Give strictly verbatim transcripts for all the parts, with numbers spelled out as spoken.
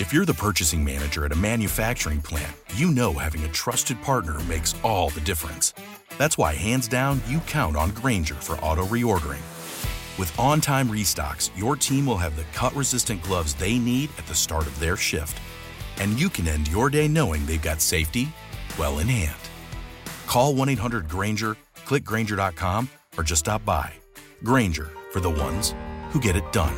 If you're the purchasing manager at a manufacturing plant, you know having a trusted partner makes all the difference. That's why, hands down, you count on Grainger for auto reordering. With on-time restocks, your team will have the cut-resistant gloves they need at the start of their shift. And you can end your day knowing they've got safety well in hand. Call one eight hundred Grainger, click Grainger dot com, or just stop by. Grainger, for the ones who get it done.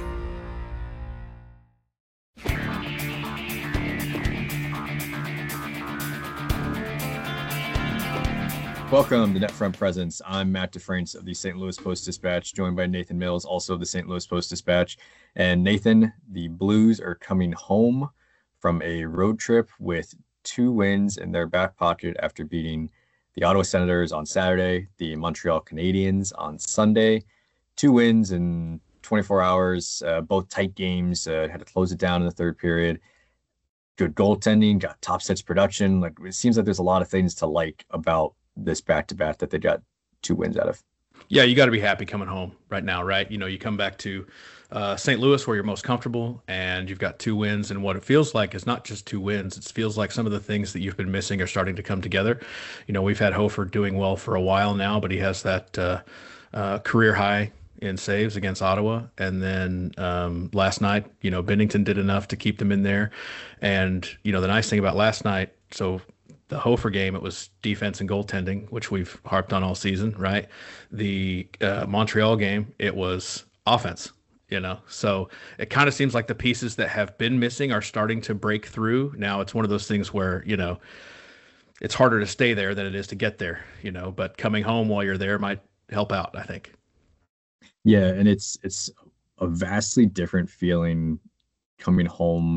Welcome to NetFront Presence. I'm Matt DeFrance of the Saint Louis Post-Dispatch, joined by Nathan Mills, also of the Saint Louis Post-Dispatch. And Nathan, the Blues are coming home from a road trip with two wins in their back pocket after beating the Ottawa Senators on Saturday, the Montreal Canadiens on Sunday. Two wins in twenty-four hours, uh, both tight games, uh, had to close it down in the third period. Good goaltending, got top sets production. Like, it seems like there's a lot of things to like about this back-to-back that they got two wins out of. Yeah, you got to be happy coming home right now, right? You know, you come back to uh, Saint Louis where you're most comfortable, and you've got two wins, and what it feels like is not just two wins. It feels like some of the things that you've been missing are starting to come together. You know, we've had Hofer doing well for a while now, but he has that uh, uh, career high in saves against Ottawa. And then um, last night, you know, Binnington did enough to keep them in there. And, you know, the nice thing about last night, so the Hofer game, it was defense and goaltending, which we've harped on all season, right? The uh, Montreal game, it was offense, you know? So it kind of seems like the pieces that have been missing are starting to break through. Now it's one of those things where, you know, it's harder to stay there than it is to get there, you know, but coming home while you're there might help out, I think. Yeah, and it's it's a vastly different feeling coming home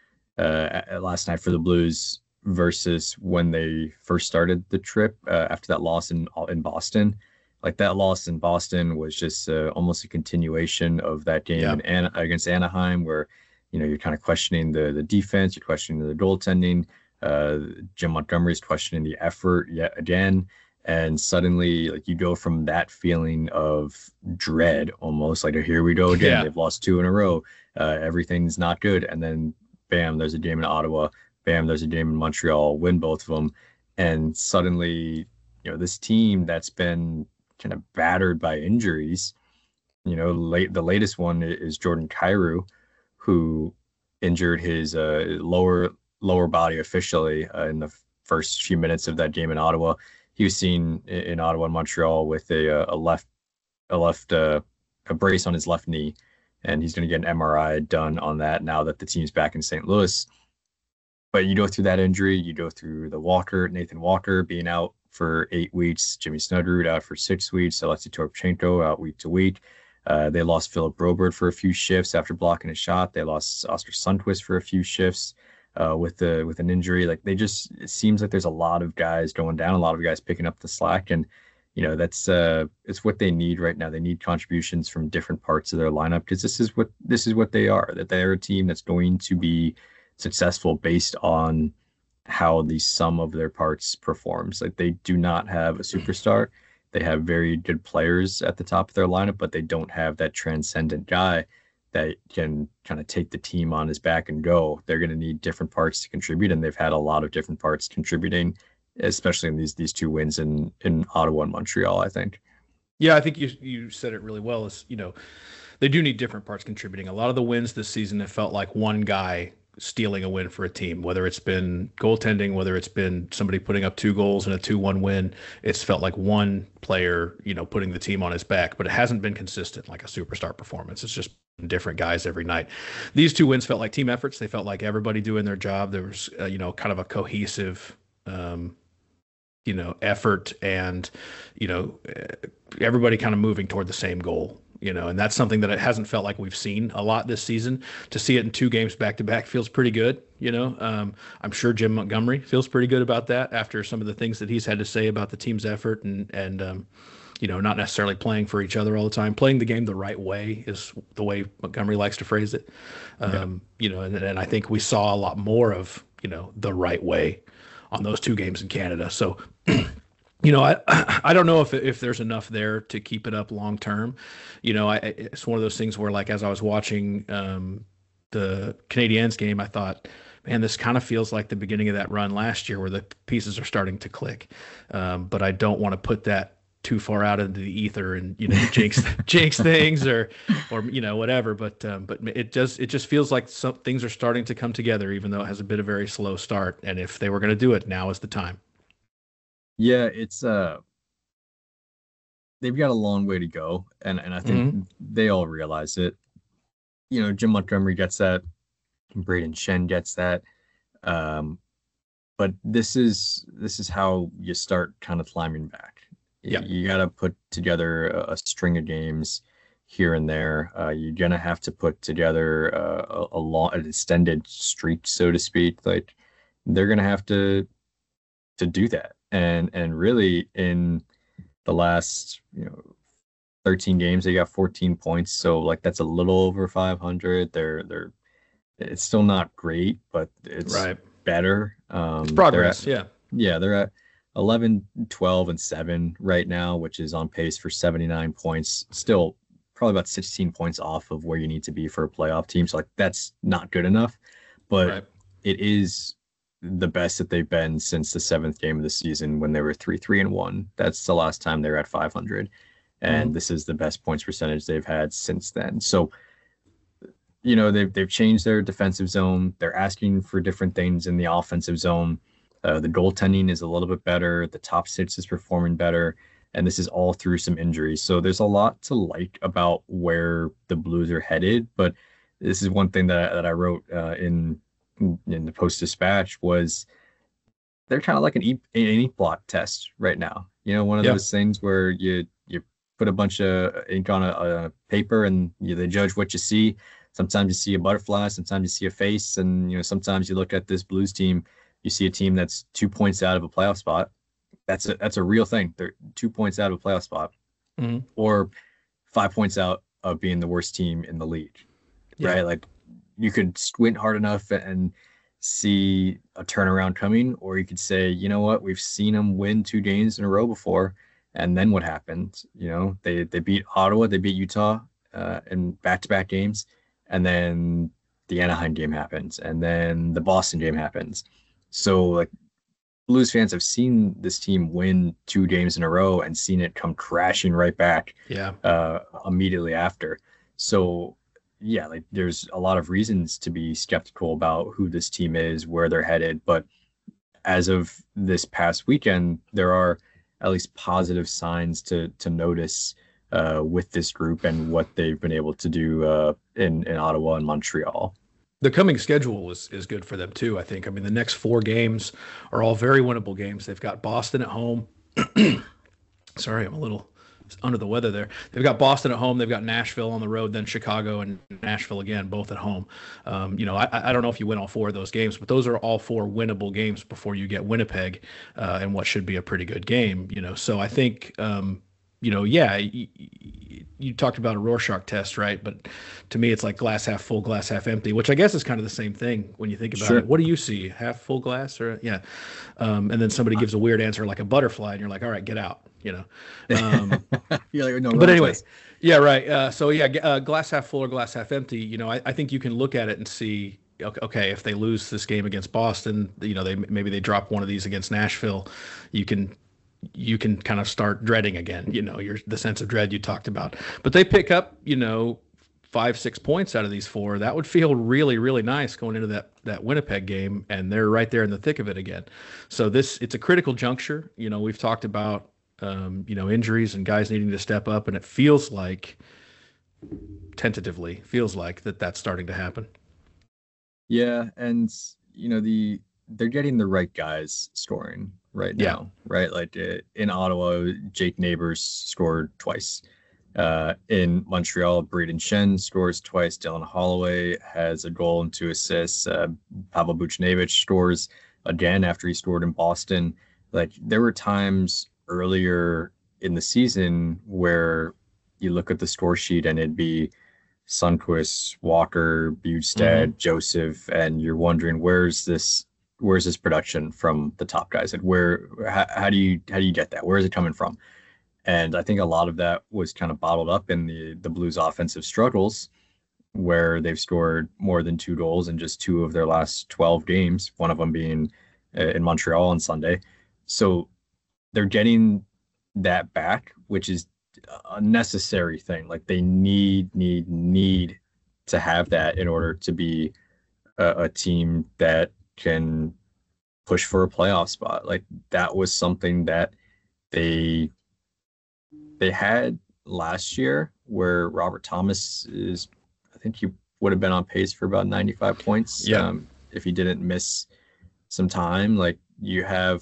uh, last night for the Blues versus when they first started the trip uh, after that loss in in Boston. Like, that loss in Boston was just uh, almost a continuation of that game yeah. in An- against Anaheim, where, you know, you're kind of questioning the the defense, you're questioning the goaltending. Uh, Jim Montgomery's questioning the effort yet again, and suddenly, like, you go from that feeling of dread, almost like, here we go again. Yeah. They've lost two in a row. Uh, everything's not good, and then bam, there's a game in Ottawa. Bam, there's a game in Montreal, win both of them. And suddenly, you know, this team that's been kind of battered by injuries, you know, late the latest one is Jordan Kyrou, who injured his uh, lower lower body officially uh, in the first few minutes of that game in Ottawa. He was seen in, in Ottawa and Montreal with a, a left a left uh, a brace on his left knee, and he's going to get an M R I done on that now that the team's back in Saint Louis. But you go through that injury, you go through the Walker, Nathan Walker being out for eight weeks, Jimmy Snuggerud out for six weeks, Alexei Toropchenko out week to week. Uh, they lost Philip Broberg for a few shifts after blocking a shot. They lost Oscar Sundqvist for a few shifts uh, with the with an injury. Like, they just, it seems like there's a lot of guys going down, a lot of guys picking up the slack, and you know that's uh, it's what they need right now. They need contributions from different parts of their lineup, because this is what this is what they are. That they're a team that's going to be successful based on how the sum of their parts performs. Like, they do not have a superstar. They have very good players at the top of their lineup, but they don't have that transcendent guy that can kind of take the team on his back and go. They're going to need different parts to contribute, and they've had a lot of different parts contributing, especially in these these two wins in in Ottawa and Montreal, I think. Yeah, I think you you said it really well. Is, you know, they do need different parts contributing. A lot of the wins this season have felt like one guy stealing a win for a team, whether it's been goaltending, whether it's been somebody putting up two goals in a two one win. It's felt like one player, you know, putting the team on his back, but it hasn't been consistent like a superstar performance. It's just different guys every night. These two wins felt like team efforts. They felt like everybody doing their job. There was, uh, you know, kind of a cohesive, um, you know, effort, and, you know, everybody kind of moving toward the same goal. You know, and that's something that it hasn't felt like we've seen a lot this season. To see it in two games back to back feels pretty good. You know, um, I'm sure Jim Montgomery feels pretty good about that after some of the things that he's had to say about the team's effort and, and, um, you know, not necessarily playing for each other all the time. Playing the game the right way is the way Montgomery likes to phrase it. Um, yeah. You know, and, and I think we saw a lot more of, you know, the right way on those two games in Canada. So, you know, I I don't know if if there's enough there to keep it up long term. You know, I, it's one of those things where, like, as I was watching, um, the Canadiens game, I thought, man, this kind of feels like the beginning of that run last year where the pieces are starting to click. Um, but I don't want to put that too far out into the ether and, you know, jinx, jinx things or, or, you know, whatever. But, um, but it does, it just feels like some things are starting to come together, even though it has a bit of a very slow start. And if they were going to do it, now is the time. Yeah, it's, uh, they've got a long way to go. And, and I think mm-hmm. they all realize it. You know, Jim Montgomery gets that. Braden Shen gets that. Um, but this is, this is how you start kind of climbing back. Yeah, you got to put together a, a string of games here and there. Uh, you're gonna have to put together uh, a, a long, an extended streak, so to speak. Like they're gonna have to to do that. And and really, in the last you know thirteen games, they got fourteen points. So like that's a little over five hundred. They're they're it's still not great, but it's right. better. Um, it's progress. At, yeah, yeah, they're at eleven, twelve, and seven right now, which is on pace for seventy-nine points. Still probably about sixteen points off of where you need to be for a playoff team. So like that's not good enough, but right. it is the best that they've been since the seventh game of the season when they were three, three and one. That's the last time they were at five hundred. And mm-hmm. this is the best points percentage they've had since then. So, you know, they've, they've changed their defensive zone. They're asking for different things in the offensive zone. Uh, the goaltending is a little bit better. The top six is performing better. And this is all through some injuries. So there's a lot to like about where the Blues are headed. But this is one thing that, that I wrote uh, in in the Post-Dispatch was they're kind of like an, e- an ink blot test right now. You know, one of yeah. those things where you you put a bunch of ink on a, a paper and you, they judge what you see. Sometimes you see a butterfly. Sometimes you see a face. And, you know, sometimes you look at this Blues team, you see a team that's two points out of a playoff spot. That's a, that's a real thing. They're two points out of a playoff spot mm-hmm. or five points out of being the worst team in the league, yeah. right? Like you could squint hard enough and see a turnaround coming, or you could say, you know what, we've seen them win two games in a row before. And then what happened? You know, they, they beat Ottawa, they beat Utah uh, in back-to-back games. And then the Anaheim game happens. And then the Boston game happens. So like Blues fans have seen this team win two games in a row and seen it come crashing right back yeah. uh, immediately after. So yeah, like there's a lot of reasons to be skeptical about who this team is, where they're headed. But as of this past weekend, there are at least positive signs to to notice uh, with this group and what they've been able to do uh, in, in Ottawa and Montreal. The coming schedule is, is good for them too, I think. I mean, the next four games are all very winnable games. They've got Boston at home. Sorry, I'm a little under the weather there. They've got Boston at home. They've got Nashville on the road, then Chicago and Nashville again, both at home. Um, you know, I, I don't know if you win all four of those games, but those are all four winnable games before you get Winnipeg uh, and what should be a pretty good game. You know, so I think, um, you know, yeah, you, you talked about a Rorschach test, right? But to me, it's like glass half full, glass half empty, which I guess is kind of the same thing when you think about sure. it. What do you see? Half full glass or yeah. Um, and then somebody gives a weird answer like a butterfly and you're like, all right, get out, you know? Um, you're like, no, but anyway, test. yeah, right. Uh, so yeah, uh, glass half full or glass half empty, you know, I, I think you can look at it and see, okay, if they lose this game against Boston, you know, they maybe they drop one of these against Nashville, you can you can kind of start dreading again, you know, your the sense of dread you talked about. But they pick up, you know, five, six points out of these four. That would feel really, really nice going into that that Winnipeg game, and they're right there in the thick of it again. So this it's a critical juncture. You know, we've talked about um, you know, injuries and guys needing to step up, and it feels like tentatively feels like that that's starting to happen. Yeah, and you know, the they're getting the right guys scoring right now, yeah. right? Like uh, in Ottawa, Jake Neighbors scored twice. Uh, in Montreal, Braden Shen scores twice. Dylan Holloway has a goal and two assists. Uh, Pavel Buchnevich scores again after he scored in Boston. Like there were times earlier in the season where you look at the score sheet and it'd be Sundqvist, Walker, Bjugstad, mm-hmm. Joseph, and you're wondering where's this where's this production from the top guys? And where how, how do you how do you get that? Where is it coming from? And I think a lot of that was kind of bottled up in the the Blues offensive struggles where they've scored more than two goals in just two of their last twelve games, one of them being uh, in Montreal on Sunday. So they're getting that back, which is a necessary thing. Like they need, need, need to have that in order to be a, a team that can push for a playoff spot. Like that was something that they they had last year, where Robert Thomas is, I think he would have been on pace for about ninety-five points. Yeah. Um, if he didn't miss some time. Like you have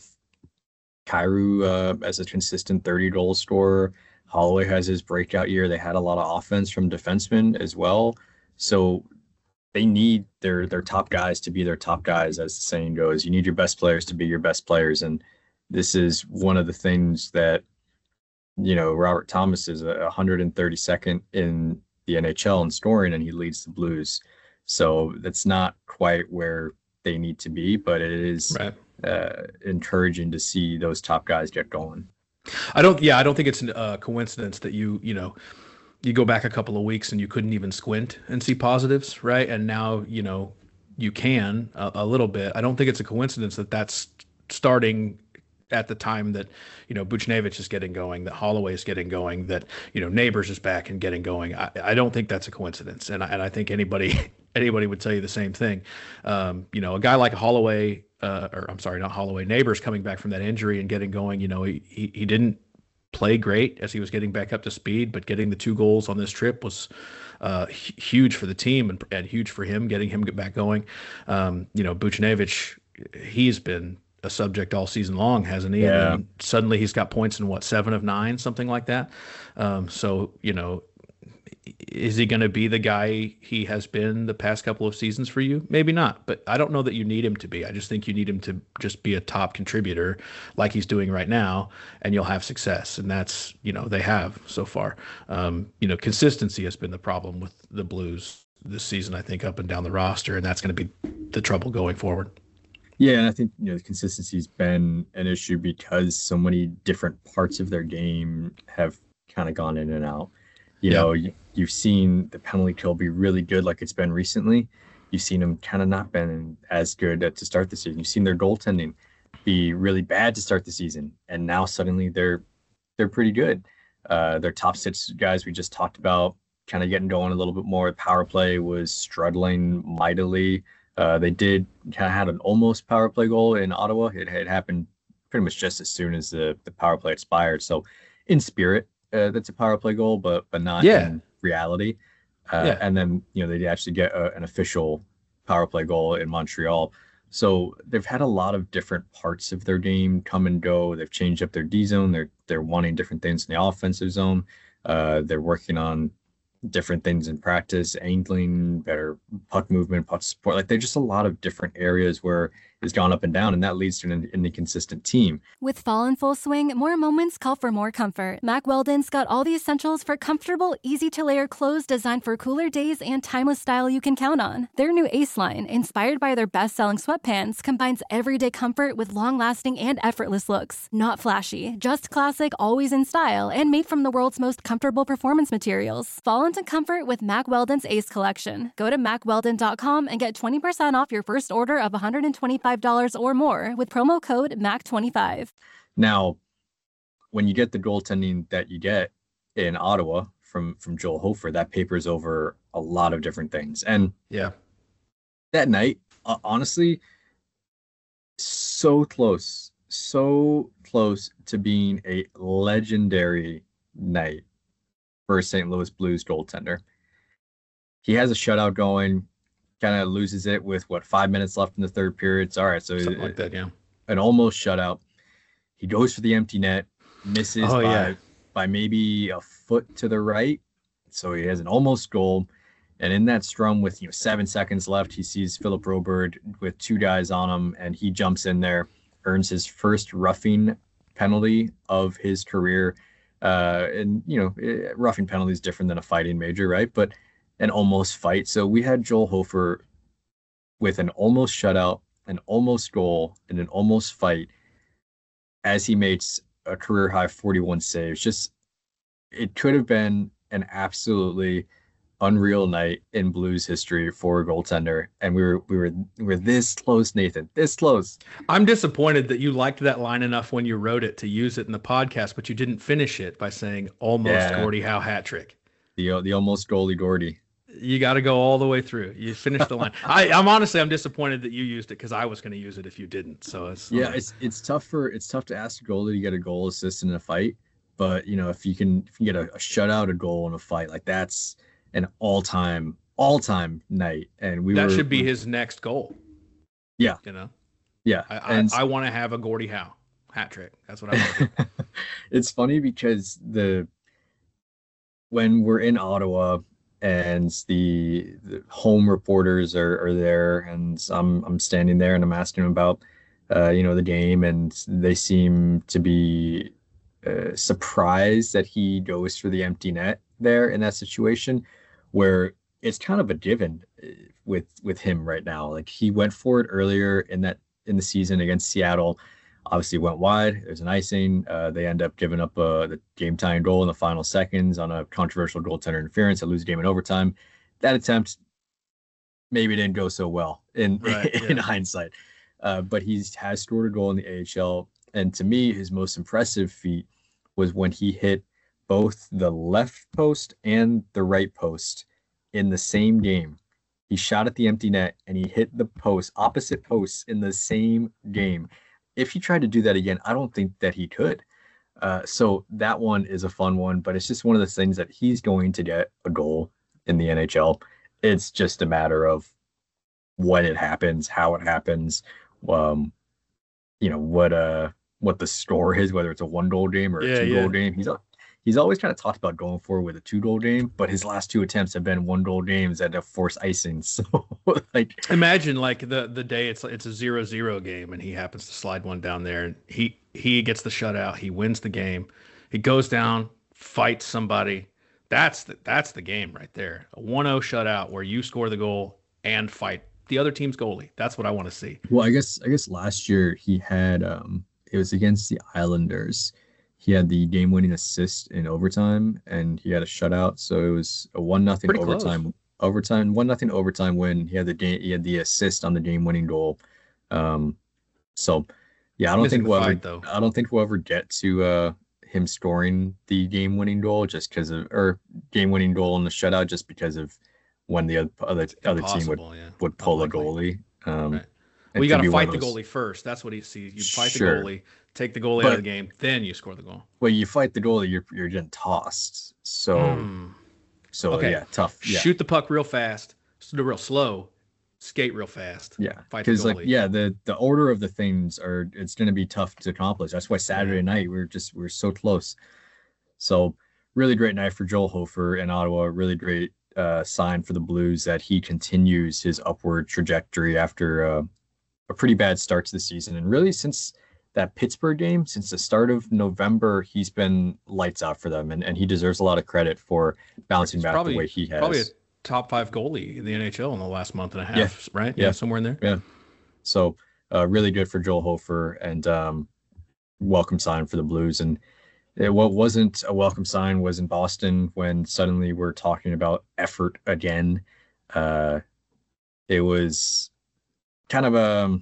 Kyrou uh, as a consistent thirty goal scorer. Holloway has his breakout year. They had a lot of offense from defensemen as well. So they need their their top guys to be their top guys, as the saying goes. You need your best players to be your best players. And this is one of the things that, you know, Robert Thomas is a one hundred thirty-second in the N H L in scoring, and he leads the Blues. So that's not quite where they need to be, but it is right. uh, encouraging to see those top guys get going. I don't, yeah, I don't think it's a coincidence that you, you know, you go back a couple of weeks and you couldn't even squint and see positives, right? And now, you know, you can a, a little bit. I don't think it's a coincidence that that's starting at the time that, you know, Buchnevich is getting going, that Holloway is getting going, that, you know, Neighbors is back and getting going. I, I don't think that's a coincidence. And I, and I think anybody, anybody would tell you the same thing. Um, you know, a guy like Holloway, uh, or I'm sorry, not Holloway, Neighbors coming back from that injury and getting going, you know, he, he, he didn't play great as he was getting back up to speed, but getting the two goals on this trip was uh, huge for the team and, and huge for him, getting him get back going. Um, you know, Buchnevich, he's been a subject all season long, hasn't he? Yeah. And suddenly he's got points in what, seven of nine, something like that. Um, so, you know, is he going to be the guy he has been the past couple of seasons for you? Maybe not, but I don't know that you need him to be. I just think you need him to just be a top contributor like he's doing right now, and you'll have success. And that's, you know, they have so far. Um, you know, consistency has been the problem with the Blues this season, I think, up and down the roster, and that's going to be the trouble going forward. Yeah, and I think, you know, consistency's been an issue because so many different parts of their game have kind of gone in and out. You Yeah. know, you, you've seen the penalty kill be really good like it's been recently. You've seen them kind of not been as good at, to start the season. You've seen their goaltending be really bad to start the season, and now suddenly they're they're pretty good. Uh, their top six guys we just talked about kind of getting going a little bit more. Power play was struggling mightily. Uh, they did kind of had an almost power play goal in Ottawa. It had happened pretty much just as soon as the, the power play expired. So in spirit, uh, that's a power play goal, but but not Yeah. in reality. Uh, Yeah. And then, you know, they did actually get a, an official power play goal in Montreal. So they've had a lot of different parts of their game come and go. They've changed up their D zone. They're they're wanting different things in the offensive zone. Uh, they're working on different things in practice, angling, better puck movement, puck support. Like there's just a lot of different areas where it's gone up and down, and that leads to an, an inconsistent team. With fall in full swing, more moments call for more comfort. Mack Weldon's got all the essentials for comfortable, easy-to-layer clothes designed for cooler days and timeless style you can count on. Their new Ace line, inspired by their best-selling sweatpants, combines everyday comfort with long-lasting and effortless looks. Not flashy, just classic, always in style, and made from the world's most comfortable performance materials. Fall into comfort with Mack Weldon's Ace collection. Go to mack weldon dot com and get twenty percent off your first order of one hundred twenty-five dollars or more with promo code M A C twenty-five. Now, when you get the goaltending that you get in Ottawa from from Joel Hofer, that papers over a lot of different things. And Yeah. that night, uh, honestly, so close, so close to being a legendary night for a Saint Louis Blues goaltender. He has a shutout going, kind of loses it with what, five minutes left in the third period. It's all right. So Something like that, yeah. an almost shutout. He goes for the empty net, misses Oh, by, yeah. by maybe a foot to the right. So he has an almost goal. And in that scrum with, you know, seven seconds left, he sees Philip Broberg with two guys on him, and he jumps in there, earns his first roughing penalty of his career. Uh, and, you know, eh, roughing penalty is different than a fighting major, right? But an almost fight. So we had Joel Hofer with an almost shutout, an almost goal, and an almost fight as he makes a career high forty-one saves. Just, it could have been an absolutely unreal night in Blues history for a goaltender, and we were we were we were this close, Nathan, this close. I'm disappointed that you liked that line enough when you wrote it to use it in the podcast, but you didn't finish it by saying almost yeah. Gordie Howe hat trick. The the almost goalie Gordie. You got to go all the way through. You finished the line. I, I'm honestly I'm disappointed that you used it because I was going to use it if you didn't. So it's yeah, um, it's it's tough for it's tough to ask a goalie to get a goal assist in a fight, but you know if you can if you get a, a shutout, a goal in a fight, like that's an all-time, all-time night, and we that were, should be we, his next goal. Yeah, you know. Yeah, I and I, I want to have a Gordie Howe hat trick. That's what I want. It's funny because the when we're in Ottawa and the, the home reporters are, are there, and I'm I'm standing there and I'm asking them about uh, you know the game, and they seem to be uh, surprised that he goes for the empty net there in that situation, where it's kind of a given with with him right now. Like he went for it earlier in that in the season against Seattle, obviously went wide. There's an icing. Uh, they end up giving up uh, the game tying goal in the final seconds on a controversial goaltender interference. They lose the game in overtime. That attempt maybe didn't go so well in right, in yeah. hindsight, uh, but he has scored a goal in the A H L. And to me, his most impressive feat was when he hit both the left post and the right post in the same game. He shot at the empty net and he hit the post, opposite posts in the same game. If he tried to do that again, I don't think that he could. Uh, so that one is a fun one, but it's just one of those things that he's going to get a goal in the N H L. It's just a matter of when it happens, how it happens, um, you know, what uh what the score is, whether it's a one goal game or a yeah, two yeah. goal game. He's he's always kind of talked about going forward with a two goal game, but his last two attempts have been one goal games that have forced icing. So like imagine like the the day it's it's a zero zero game and he happens to slide one down there and he he gets the shutout, he wins the game, he goes down, fights somebody. That's the, that's the game right there. A one oh shutout where you score the goal and fight the other team's goalie. That's what I want to see. Well, I guess I guess last year he had um it was against the Islanders. He had the game-winning assist in overtime, and he had a shutout. So it was a one nothing overtime close. overtime one nothing overtime win. He had the game. He had the assist on the game-winning goal. Um, so yeah, I don't Missing think we'll fight, ever. though. I don't think we'll ever get to uh, him scoring the game-winning goal just because of or game-winning goal in the shutout just because of when the other other, other team would yeah. would pull Unlikely. a goalie. Um, Right. it Well, you could got be to one fight of the those- goalie first. That's what he sees. You fight Sure. the goalie, take the goalie But- out of the game, then you score the goal. Well, you fight the goalie, you're you're getting tossed. So Mm. so Okay. yeah, tough. Yeah. Shoot the puck real fast, s- real slow, skate real fast. Yeah, Fight the because like goalie. yeah, the the order of the things are it's going to be tough to accomplish. That's why Saturday night we we're just we we're so close. So really great night for Joel Hofer in Ottawa. Really great uh, sign for the Blues that he continues his upward trajectory after uh, a pretty bad start to the season. And really since that Pittsburgh game, since the start of November, he's been lights out for them, and, and he deserves a lot of credit for bouncing He's back probably- the way he has. Probably a top five goalie in the N H L in the last month and a half, Yeah. right? Yeah. Somewhere in there. Yeah. So uh, really good for Joel Hofer, and um, welcome sign for the Blues. And it, what wasn't a welcome sign was in Boston when suddenly we're talking about effort again. Uh, it was kind of a,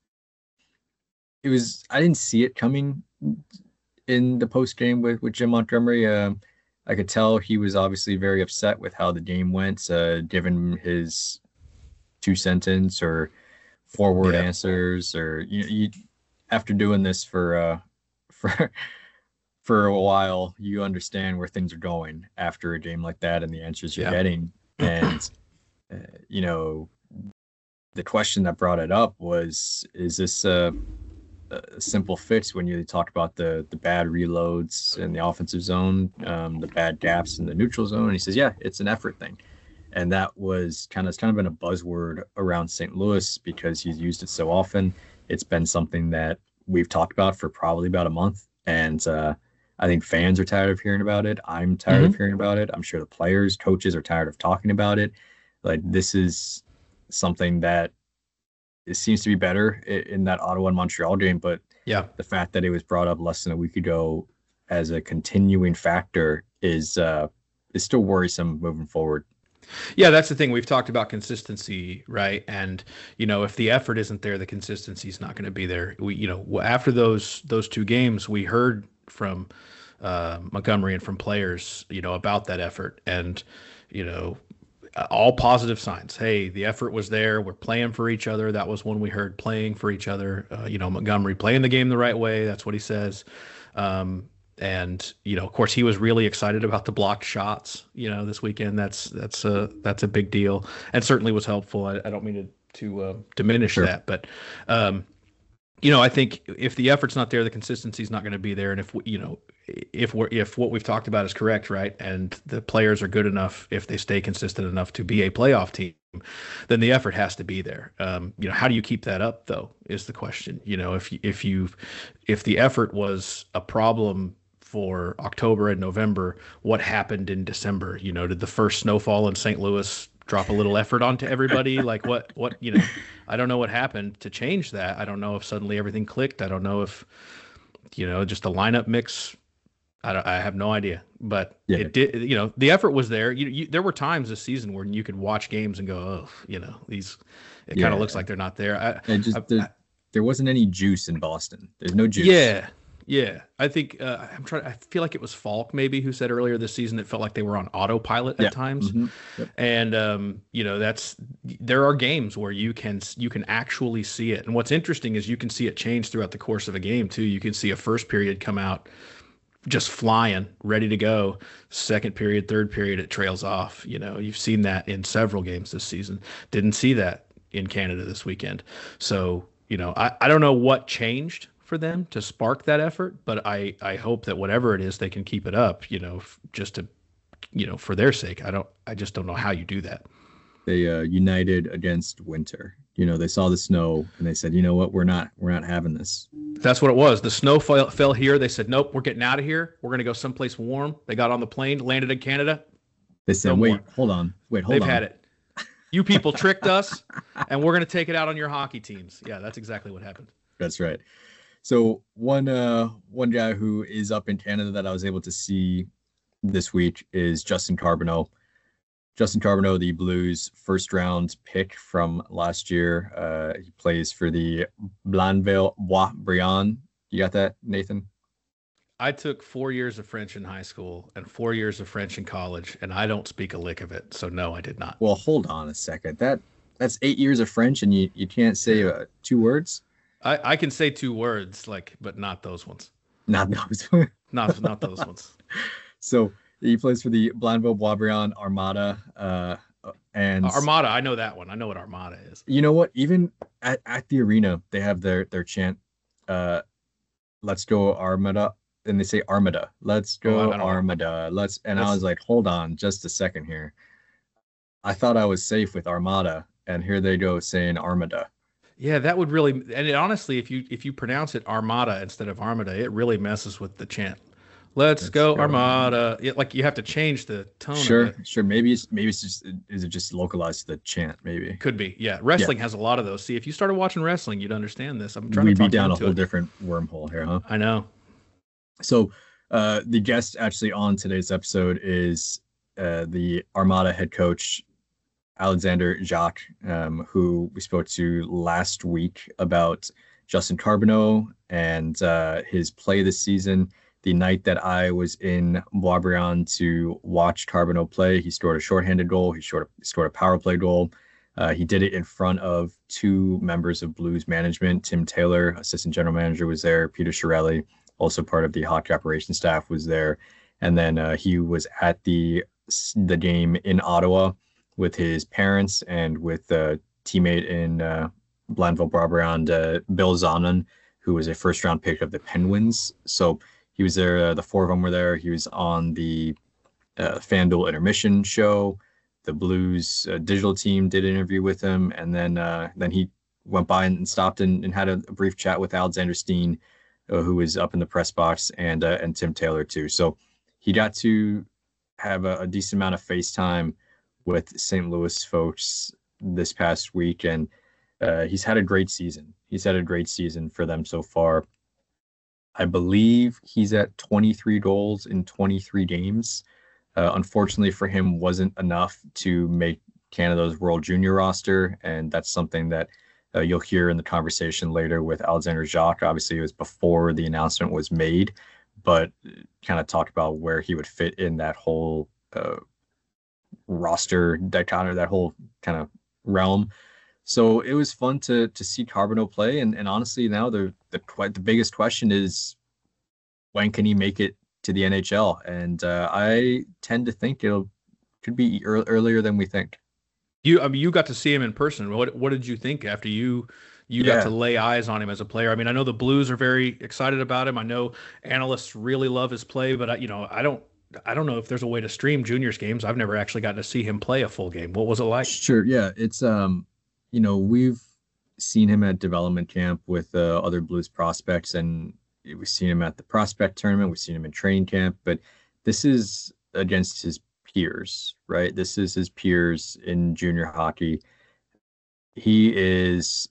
it was, I didn't see it coming in the post game with, with Jim Montgomery. Uh, I could tell he was obviously very upset with how the game went, uh, given his two sentence or four word Yeah. answers, or you, you after doing this for uh for for a while, you understand where things are going after a game like that and the answers you're Yeah. getting. And uh, you know, the question that brought it up was, is this a, a simple fix when you talk about the the bad reloads in the offensive zone, um, the bad gaps in the neutral zone? And he says, yeah, it's an effort thing. And that was kind of, it's kind of been a buzzword around Saint Louis because he's used it so often. It's been something that we've talked about for probably about a month. And uh, I think fans are tired of hearing about it. I'm tired Mm-hmm. of hearing about it. I'm sure the players, coaches are tired of talking about it. Like, this is something that it seems to be better in, in that Ottawa and Montreal game. But Yeah. the fact that it was brought up less than a week ago as a continuing factor is uh, is still worrisome moving forward. Yeah, that's the thing. We've talked about consistency, right? And you know, if the effort isn't there, the consistency is not going to be there. We, you know, after those those two games, we heard from uh, Montgomery and from players, you know, about that effort, and you know, all positive signs. Hey, the effort was there. We're playing for each other. That was when we heard playing for each other. Uh, you know, Montgomery playing the game the right way. That's what he says. Um, And, you know, of course, he was really excited about the blocked shots, you know, this weekend. That's that's a that's a big deal, and certainly was helpful. I, I don't mean to, to uh, diminish sure. that. But, um, you know, I think if the effort's not there, the consistency is not going to be there. And if, we, you know, if we're if what we've talked about is correct, right, and the players are good enough, if they stay consistent enough to be a playoff team, then the effort has to be there. Um, you know, how do you keep that up, though, is the question. You know, if, if, you've, if the effort was a problem for October and November, what happened in December? You know, did the first snowfall in Saint Louis drop a little effort onto everybody? Like what, what, you know, I don't know what happened to change that. I don't know if suddenly everything clicked. I don't know if, you know, just the lineup mix. I don't, I have no idea, but yeah. it did, you know, the effort was there. You, you, there were times this season where you could watch games and go, oh, you know, these, it yeah. kind of looks like they're not there. I, and just, I, there, I, there wasn't any juice in Boston. There's no juice. Yeah. Yeah, I think uh, I'm trying. I feel like it was Falk maybe who said earlier this season it felt like they were on autopilot at yeah. times, mm-hmm. yep. and um, you know that's there are games where you can you can actually see it. And what's interesting is you can see it change throughout the course of a game too. You can see a first period come out just flying, ready to go. Second period, third period, it trails off. You know, you've seen that in several games this season. Didn't see that in Canada this weekend. So you know, I I don't know what changed for them to spark that effort, but I, I hope that whatever it is, they can keep it up, you know, f- just to, you know, for their sake. I don't, I just don't know how you do that. They uh, united against winter. You know, they saw the snow and they said, you know what, we're not, we're not having this. That's what it was. The snow fell, fell here. They said, nope, we're getting out of here. We're going to go someplace warm. They got on the plane, landed in Canada. They said, no wait, more. hold on, wait, hold They've on. They've had it. You people tricked us and we're going to take it out on your hockey teams. Yeah, that's exactly what happened. That's right. So one uh one guy who is up in Canada that I was able to see this week is Justin Carbonneau. Justin Carbonneau, the Blues first round pick from last year. Uh, he plays for the Blainville Boisbriand. You got that, Nathan? I took four years of French in high school and four years of French in college, and I don't speak a lick of it. So no, I did not. Well, hold on a second. That that's eight years of French, and you, you can't say uh, two words? I, I can say two words, like, but not those ones. Not those. not not those ones. So he plays for the Blainville Boisbriand Armada. Uh, and uh, Armada, I know that one. I know what Armada is. You know what? Even at, at the arena, they have their their chant. Uh, Let's go Armada, and they say Armada. Let's go oh, Armada. Let's. And That's... I was like, hold on, just a second here. I thought I was safe with Armada, and here they go saying Armada. Yeah, that would really, and it, honestly, if you if you pronounce it Armada instead of Armada, it really messes with the chant. Let's, Let's go, go Armada. It, like you have to change the tone. Sure, of it. sure. Maybe it's maybe it's just is it just localized to the chant? Maybe could be. Yeah, wrestling yeah. has a lot of those. See, if you started watching wrestling, you'd understand this. I'm trying We'd to talk be down a whole it. different wormhole here, huh? I know. So, uh, the guest actually on today's episode is uh, the Armada head coach, Alexander Jacques, um, who we spoke to last week about Justin Carbonneau and uh, his play this season. The night that I was in Boisbriand to watch Carbonneau play, he scored a shorthanded goal. He scored a, scored a power play goal. Uh, he did it in front of two members of Blues management. Tim Taylor, assistant general manager, was there. Peter Chiarelli, also part of the hockey operations staff, was there. And then uh, he was at the the game in Ottawa with his parents and with a teammate in uh, Blainville Boisbriand, uh, Bill Zonin, who was a first round pick of the Penguins. So he was there. Uh, the four of them were there. He was on the uh, FanDuel intermission show. The Blues uh, digital team did an interview with him. And then uh, then he went by and stopped and, and had a, a brief chat with Alexander Steen, uh, who was up in the press box, and uh, and Tim Taylor too. So he got to have a, a decent amount of FaceTime with Saint Louis folks this past week, and uh, he's had a great season. He's had a great season for them so far. I believe he's at twenty-three goals in twenty-three games. uh, unfortunately for him, wasn't enough to make Canada's World Junior roster, and that's something that uh, you'll hear in the conversation later with Alexander Jacques. Obviously, it was before the announcement was made, but kind of talked about where he would fit in that whole uh, roster, that kind of that whole kind of realm. So it was fun to to see Carbonneau play, and and honestly, now the the the biggest question is, when can he make it to the N H L? And uh, I tend to think it'll could be ear- earlier than we think. You, I mean, you got to see him in person. What what did you think after you you Yeah. got to lay eyes on him as a player? I mean, I know the Blues are very excited about him. I know analysts really love his play, but I, you know, I don't I don't know if there's a way to stream juniors games. I've never actually gotten to see him play a full game. What was it like? Sure, yeah, it's um, you know, we've seen him at development camp with uh, other Blues prospects, and we've seen him at the prospect tournament. We've seen him in training camp, but this is against his peers, right? This is his peers in junior hockey. He is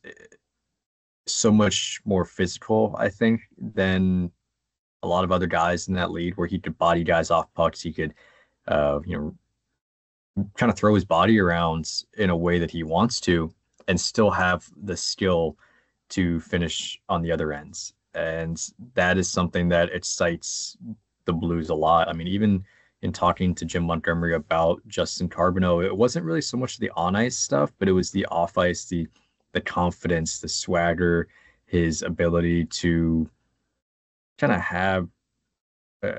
so much more physical, I think, than a lot of other guys in that league, where he could body guys off pucks. He could, uh, you know, kind of throw his body around in a way that he wants to, and still have the skill to finish on the other ends. And that is something that excites the Blues a lot. I mean, even in talking to Jim Montgomery about Justin Carbonneau, it wasn't really so much the on-ice stuff, but it was the off-ice, the the confidence, the swagger, his ability to kind of have a,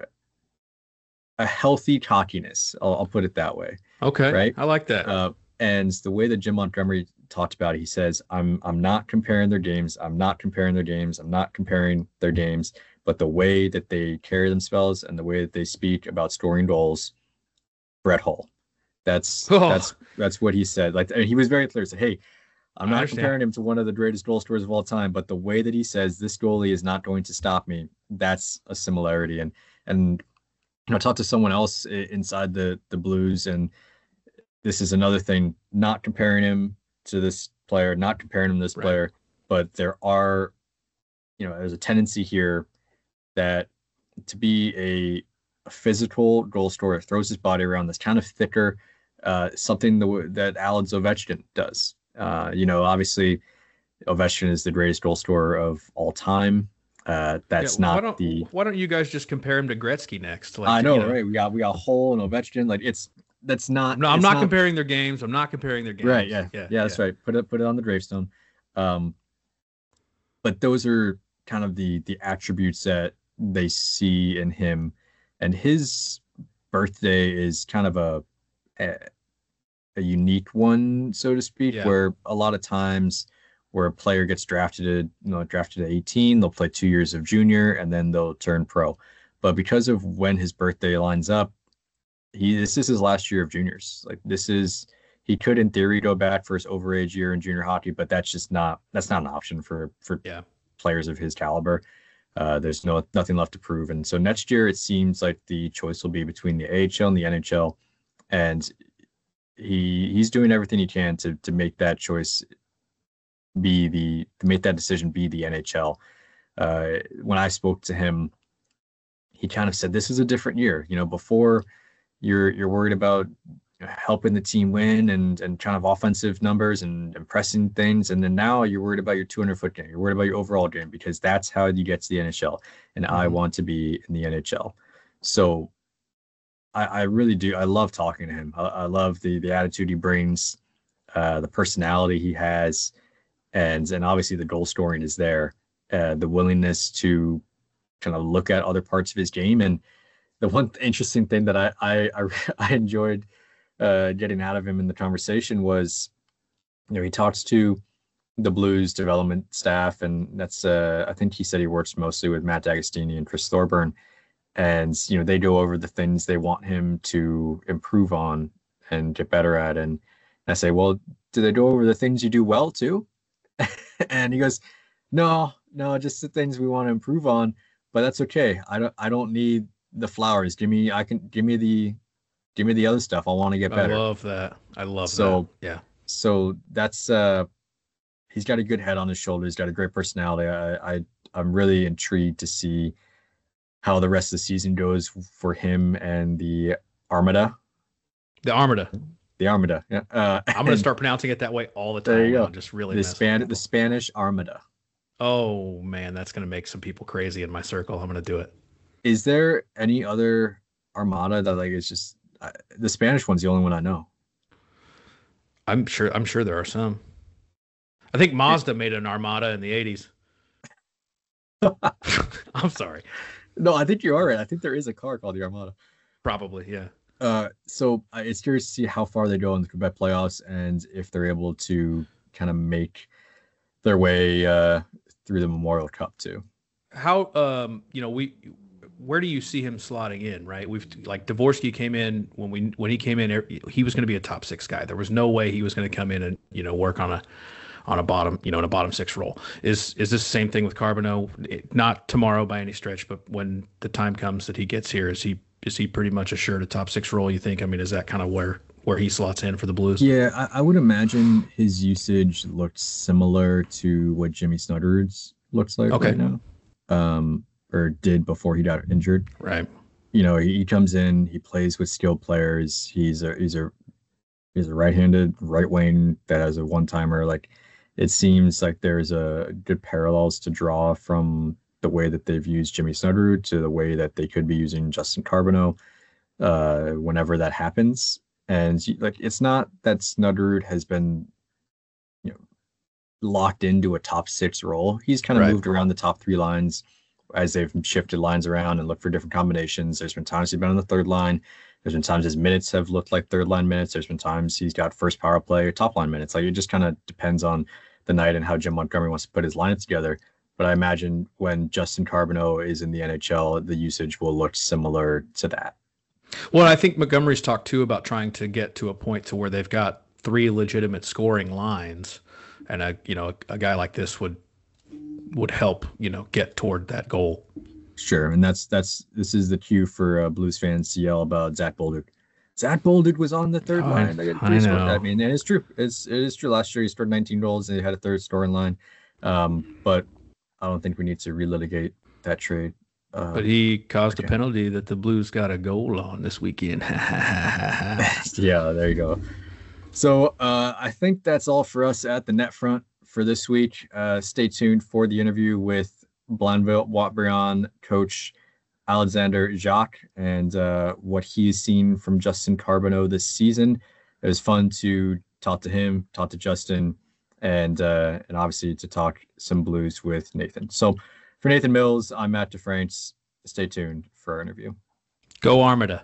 a healthy cockiness. I'll, I'll put it that way. Okay, right. I like that. Uh, and the way that Jim Montgomery talked about it, he says, I'm I'm not comparing their games. I'm not comparing their games. I'm not comparing their games, but the way that they carry themselves and the way that they speak about scoring goals, Brett Hull. That's Oh. that's that's what he said. Like, and he was very clear. He said, hey, I'm I not understand. comparing him to one of the greatest goal scorers of all time, but the way that he says this goalie is not going to stop me, that's a similarity. And and you know, I talked to someone else i- inside the the Blues, and this is another thing, not comparing him to this player, not comparing him to this Right. player, but there are, you know, there's a tendency here that to be a, a physical goal scorer, throws his body around, that's kind of thicker, uh, something the, that Alex Ovechkin does. Uh, you know, obviously, Ovechkin is the greatest goal scorer of all time. Uh, that's Yeah, why not don't, the. Why don't you guys just compare him to Gretzky next? Like, I know, you know, right? We got we got Hull and Ovechkin. Like, it's that's not. No, I'm it's not, comparing their games. I'm not comparing their games. Right. Yeah. Yeah. that's right. Put it put it on the gravestone. Um, but those are kind of the the attributes that they see in him, and his birthday is kind of a a, a unique one, so to speak, Yeah. where a lot of times where a player gets drafted at, you know, drafted at eighteen, they'll play two years of junior and then they'll turn pro. But because of when his birthday lines up, he this is his last year of juniors. Like, this is he could in theory go back for his overage year in junior hockey, but that's just not that's not an option for for Yeah. players of his caliber. Uh, there's no nothing left to prove, and so next year it seems like the choice will be between the A H L and the N H L, and he he's doing everything he can to to make that choice be the to make that decision be the N H L. Uh, when I spoke to him, he kind of said this is a different year. You know, before you're you're worried about helping the team win and and kind of offensive numbers and impressing things, and then now you're worried about your two hundred foot game. You're worried about your overall game, because that's how you get to the N H L. And I Mhm. want to be in the N H L. So I, I really do. I love talking to him. I, I love the the attitude he brings, uh, the personality he has, and and obviously the goal scoring is there. Uh, the willingness to kind of look at other parts of his game. And the one interesting thing that I I I, I enjoyed uh, getting out of him in the conversation was, you know, he talks to the Blues development staff, and that's uh, I think he said he works mostly with Matt D'Agostini and Chris Thorburn, and you know, they go over the things they want him to improve on and get better at. And I say, well, do they go over the things you do well too? And he goes, no, no, just the things we want to improve on, but that's okay. I don't I don't need the flowers. Give me I can give me the give me the other stuff. I want to get better. I love that. I love So- that. Yeah. So that's uh he's got a good head on his shoulders, got a great personality. I, I I'm really intrigued to see how the rest of the season goes for him and the Armada. The Armada. The Armada. Yeah. Uh, I'm going to start pronouncing it that way all the time. There you go. I'll just really the mess Span with the Spanish Armada. Oh man, that's going to make some people crazy in my circle. I'm going to do it. Is there any other Armada that like is just uh, the Spanish one's the only one I know? I'm sure. I'm sure there are some. I think Mazda made an Armada in the eighties. I'm sorry. No, I think you are right. I think there is a car called the Armada. Probably, yeah. Uh, so uh, it's curious to see how far they go in the Quebec playoffs and if they're able to kind of make their way uh, through the Memorial Cup too. How um you know we where do you see him slotting in? Right, we've like Dvorsky came in when we when he came in, he was going to be a top six guy. There was no way he was going to come in and you know work on a on a bottom, you know, in a bottom six role. Is is this the same thing with Carbonneau? It, not tomorrow by any stretch, but when the time comes that he gets here, is he is he pretty much assured a top six role, you think? I mean, is that kind of where where he slots in for the Blues? Yeah, I, I would imagine his usage looked similar to what Jimmy Snuggerud's looks like okay. right now, um, or did before he got injured. Right. You know, he, he comes in, he plays with skilled players. He's a he's a he's a right-handed right wing that has a one-timer. Like, it seems like there's a good parallels to draw from the way that they've used Jimmy Snuggerud to the way that they could be using Justin Carbonneau uh, whenever that happens. And like, it's not that Snuggerud has been, you know, locked into a top six role. He's kind of right. moved around the top three lines as they've shifted lines around and looked for different combinations. There's been times he's been on the third line. There's been times his minutes have looked like third line minutes. There's been times he's got first power play or top line minutes. Like, it just kind of depends on the night and how Jim Montgomery wants to put his lineup together. But I imagine when Justin Carbonneau is in the N H L, the usage will look similar to that. Well, I think Montgomery's talked too about trying to get to a point to where they've got three legitimate scoring lines, and a you know a, a guy like this would would help you know get toward that goal. Sure, and that's that's this is the cue for uh, Blues fans to yell about Zach Bolduc. Zach Bolduc was on the third oh, line. I, I know. I mean, it is true. It's it is true. Last year he scored nineteen goals and he had a third scoring line, um, but I don't think we need to relitigate that trade. Uh, but he caused okay. a penalty that the Blues got a goal on this weekend. Yeah, there you go. So uh, I think that's all for us at the net front for this week. Uh, stay tuned for the interview with Blainville Boisbriand coach Alexander Jacques and uh, what he's seen from Justin Carbonneau this season. It was fun to talk to him, talk to Justin, and uh, and obviously to talk some Blues with Nathan. So for Nathan Mills, I'm Matt DeFrance. Stay tuned for our interview. Go Armada.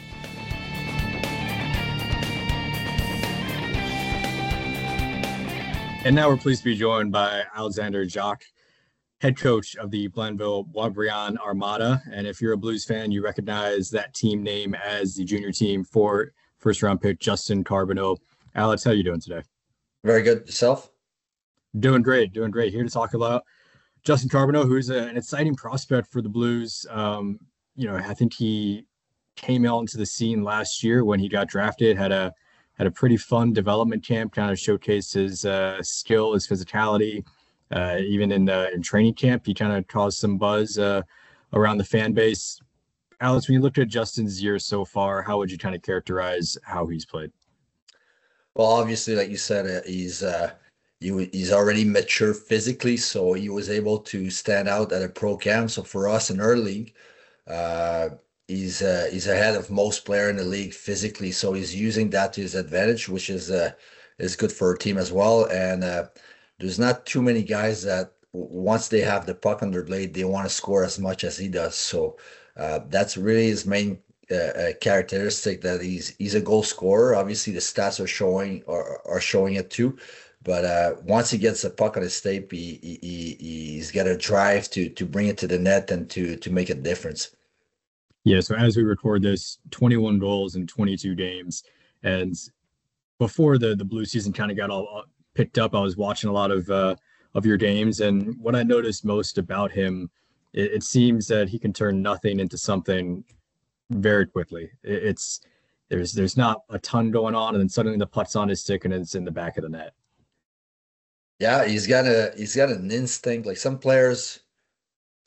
And now we're pleased to be joined by Alexander Jacques, head coach of the Blainville Boisbriand Armada. And if you're a Blues fan, you recognize that team name as the junior team for first round pick Justin Carbonneau. Alex, how are you doing today? Very good. Yourself? Doing great. Doing great. Here to talk about Justin Carbonneau, who's a, an exciting prospect for the Blues. Um, you know, I think he came out into the scene last year when he got drafted, had a had a pretty fun development camp, kind of showcased his uh, skill, his physicality. Uh, even in the in training camp, he kind of caused some buzz uh, around the fan base. Alex, when you looked at Justin's year so far, how would you kind of characterize how he's played? Well, obviously, like you said, uh, he's uh, he, he's already mature physically, so he was able to stand out at a pro camp. So for us in our league, uh, he's uh, he's ahead of most player in the league physically. So he's using that to his advantage, which is uh, is good for our team as well. And uh, there's not too many guys that once they have the puck on their blade, they want to score as much as he does. So uh, that's really his main uh, characteristic, that he's he's a goal scorer. Obviously, the stats are showing are, are showing it too. But uh, once he gets the puck on his tape, he, he he's got a drive to to bring it to the net and to to make a difference. Yeah. So as we record this, twenty-one goals in twenty-two games, and before the the Blue season kind of got all picked up, I was watching a lot of uh, of your games, and what I noticed most about him, it, it seems that he can turn nothing into something very quickly. It, it's there's there's not a ton going on, and then suddenly the puck's on his stick and it's in the back of the net. Yeah, he's got a he's got an instinct. Like some players,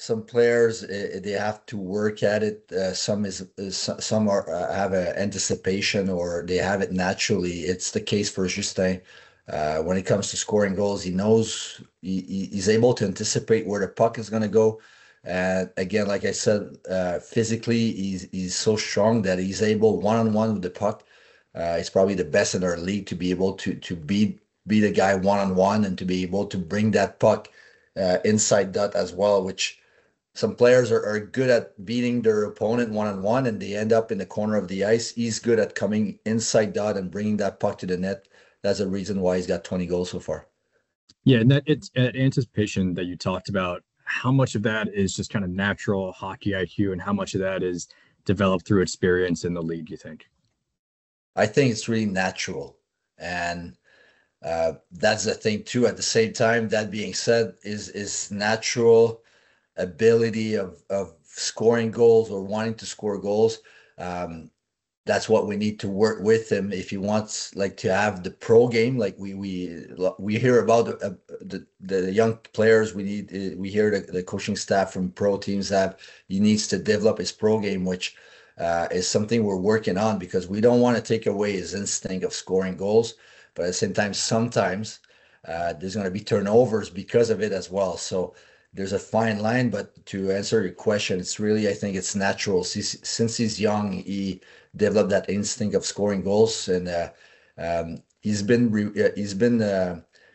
some players uh, they have to work at it. Uh, some is, is some are uh, have a anticipation or they have it naturally. It's the case for Justin. Uh, when it comes to scoring goals, he knows he, he's able to anticipate where the puck is going to go. And again, like I said, uh, physically he's he's so strong that he's able one on one with the puck. Uh, he's probably the best in our league to be able to to beat beat a guy one on one and to be able to bring that puck uh, inside dot as well, which some players are, are good at beating their opponent one on one and they end up in the corner of the ice. He's good at coming inside dot and bringing that puck to the net. That's a reason why he's got twenty goals so far. Yeah, and that it's uh, anticipation that you talked about. How much of that is just kind of natural hockey I Q, and how much of that is developed through experience in the league, you think? I think it's really natural, and uh, that's the thing too. At the same time, that being said, is is natural ability of of scoring goals or wanting to score goals. Um, that's what we need to work with him if he wants like to have the pro game. Like we we we hear about uh, the the young players. We need uh, we hear the, the coaching staff from pro teams have he needs to develop his pro game, which uh, is something we're working on because we don't want to take away his instinct of scoring goals, but at the same time, sometimes uh, there's going to be turnovers because of it as well. So there's a fine line, but to answer your question, it's really, I think it's natural. Since, since he's young, he developed that instinct of scoring goals, and uh, um, he's been, re- uh, he's been, uh,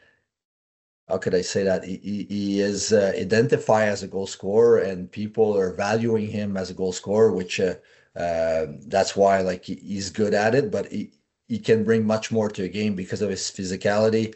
how could I say that? He, he, he is uh, identified as a goal scorer, and people are valuing him as a goal scorer, which uh, uh, that's why like he, he's good at it, but he, he can bring much more to a game because of his physicality.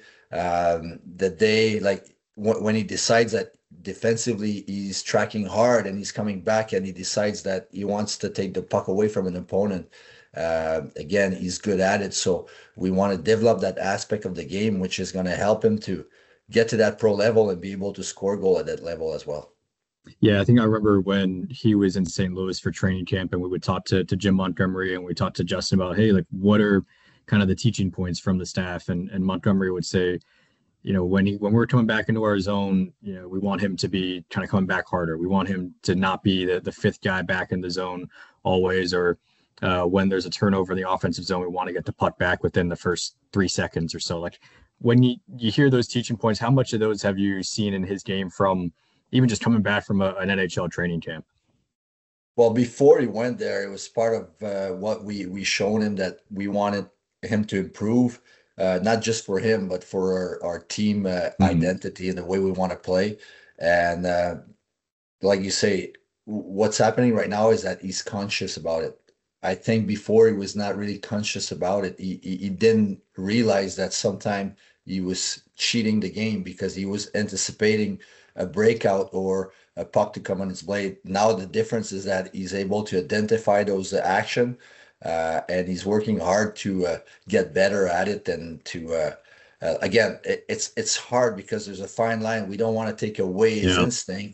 Um, the day, like w- when he decides that defensively he's tracking hard and he's coming back and he decides that he wants to take the puck away from an opponent, uh, again, he's good at it. So we want to develop that aspect of the game, which is going to help him to get to that pro level and be able to score goal at that level as well. Yeah, I think I remember when he was in Saint Louis for training camp and we would talk to, to Jim Montgomery and we talked to Justin about, hey, like what are kind of the teaching points from the staff? And, and Montgomery would say, you know, when he when we're coming back into our zone, you know, we want him to be kind of coming back harder. We want him to not be the, the fifth guy back in the zone always, or uh, when there's a turnover in the offensive zone, we want to get the puck back within the first three seconds or so. Like when you, you hear those teaching points, how much of those have you seen in his game from even just coming back from a, an N H L training camp? Well, before he went there, it was part of uh, what we we shown him that we wanted him to improve. Uh, not just for him, but for our, our team uh, mm-hmm. identity and the way we want to play. And uh, like you say, what's happening right now is that he's conscious about it. I think before he was not really conscious about it. He, he, he didn't realize that sometime he was cheating the game because he was anticipating a breakout or a puck to come on his blade. Now the difference is that he's able to identify those uh, action. Uh, and he's working hard to uh, get better at it and to uh, uh, again it, it's it's hard because there's a fine line. We don't want to take away his yeah. instinct,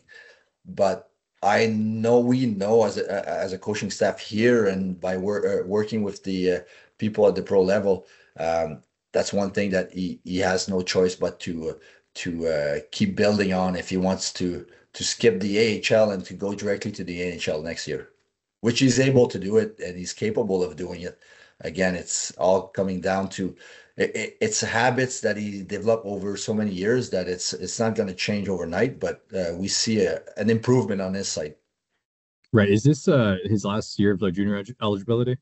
but I know we know as a as a coaching staff here and by wor- uh, working with the uh, people at the pro level, um, that's one thing that he, he has no choice but to uh, to uh, keep building on if he wants to to skip the A H L and to go directly to the N H L next year. Which he's able to do it and he's capable of doing it. Again, it's all coming down to it, it, it's habits that he developed over so many years that it's it's not going to change overnight, but uh, we see a, an improvement on his side. Right. Is this uh, his last year of the junior eligibility?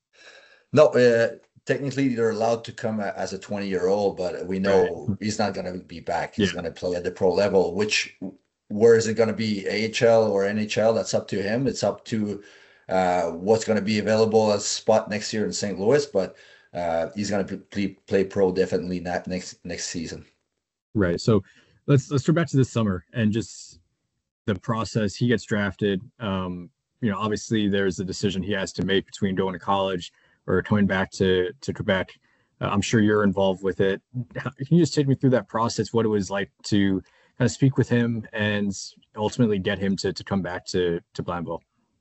No, uh, technically they're allowed to come as a twenty-year-old, but we know right. he's not going to be back. He's yeah. going to play at the pro level, which where is it going to be, A H L or N H L? That's up to him. It's up to uh what's going to be available as spot next year in Saint Louis, but uh he's going to play, play pro definitely not next next season. Right. So let's let's go back to this summer and just the process. He gets drafted. Um you know, obviously there's a decision he has to make between going to college or coming back to to Quebec. uh, I'm sure you're involved with it. Can you just take me through that process, what it was like to kind of speak with him and ultimately get him to to come back to to Blainville?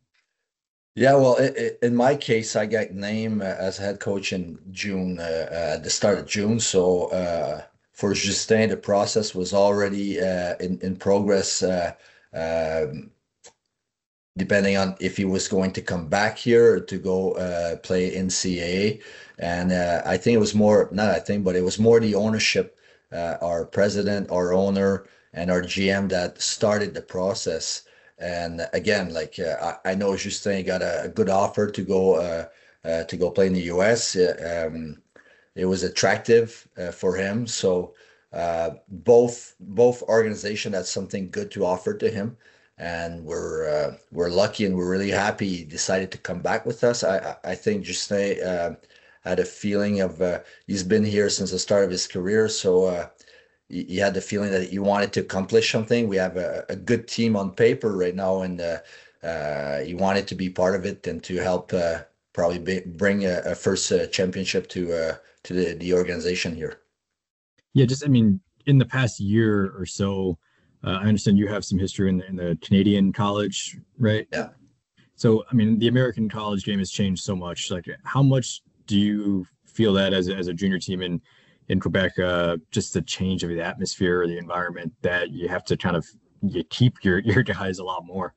Yeah, well, it, it, in my case, I got named uh, as head coach in June, uh, uh, at the start of June. So uh, for Justin, the process was already uh, in, in progress uh, um, depending on if he was going to come back here or to go uh, play N C A A. And uh, I think it was more, not I think, but it was more the ownership, uh, our president, our owner, and our G M that started the process. And again, like uh, I, I know Justin got a, a good offer to go uh, uh, to go play in the U S. Uh, um, it was attractive uh, for him. So uh, both both organizations had something good to offer to him, and we're uh, we're lucky and we're really happy he decided to come back with us. I I think Justin uh, had a feeling of uh, he's been here since the start of his career, so uh, he, he had the feeling that he wanted to accomplish something. We have a, a good team on paper right now, and uh, uh, he wanted to be part of it and to help uh, probably be, bring a, a first uh, championship to uh, to the, the organization here. Yeah, just I mean, in the past year or so, uh, I understand you have some history in the, in the Canadian college, right? Yeah. So, I mean, the American college game has changed so much. Like, how much do you feel that as a, as a junior team in in Quebec, uh, just the change of the atmosphere or the environment, that you have to kind of you keep your your guys a lot more?